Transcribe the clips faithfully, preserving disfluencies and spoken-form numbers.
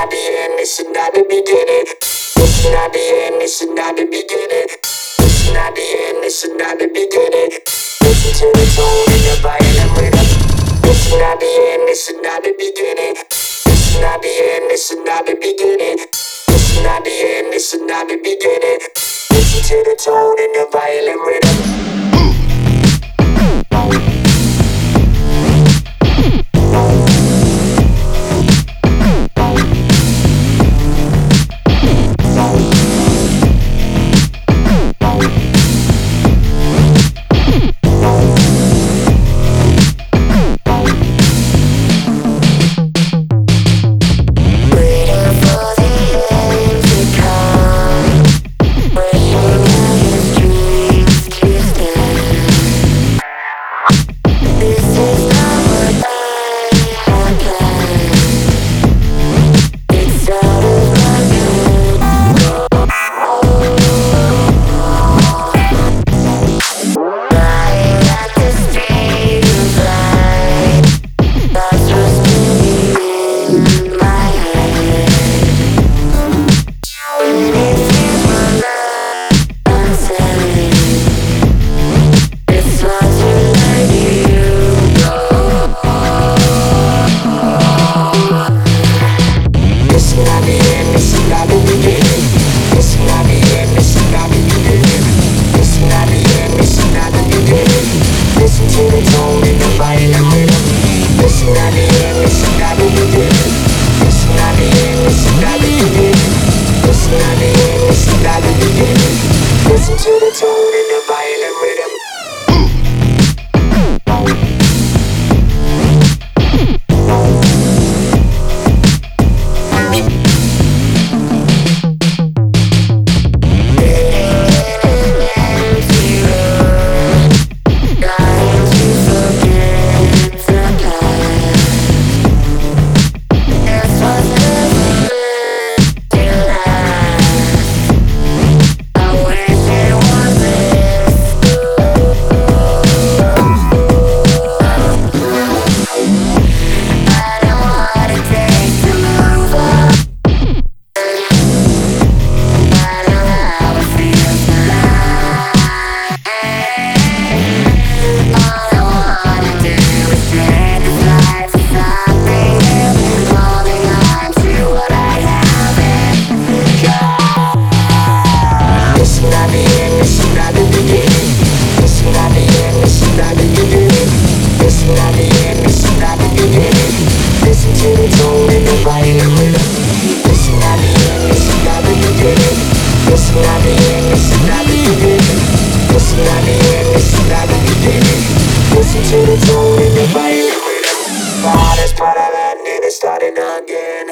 not the end, this is not the beginning. This is not the end, this is not the beginning. This is not the end, this is not the beginning. Listen to the tone in the violin rhythm. This is not the end, this is not the beginning. This is not the end, this is not the beginning. This is not the end, this is not the beginning. Listen to the tone in the violin rhythm. Listen to the tone in the violin rhythm. Listen to the tone in the violin rhythm. My heart is part of that and it's starting again.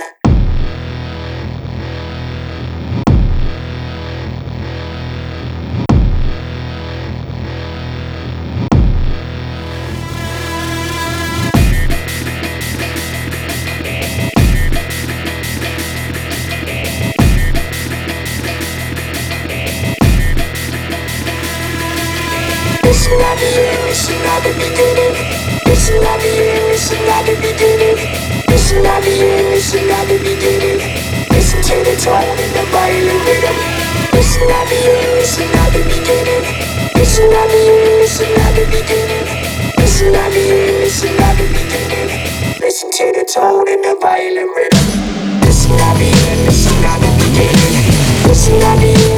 This is not the end, this is not the beginning. This is not the end, this is not the beginning. This is not the end, this is not the beginning. Listen to the tone in the violin rhythm. This is not the end, this is not the beginning. This is not the end, this is not the beginning. This is not the end, this is not the beginning. Listen to the tone in the violin rhythm. This is not the end, this is not the beginning. This is not the end.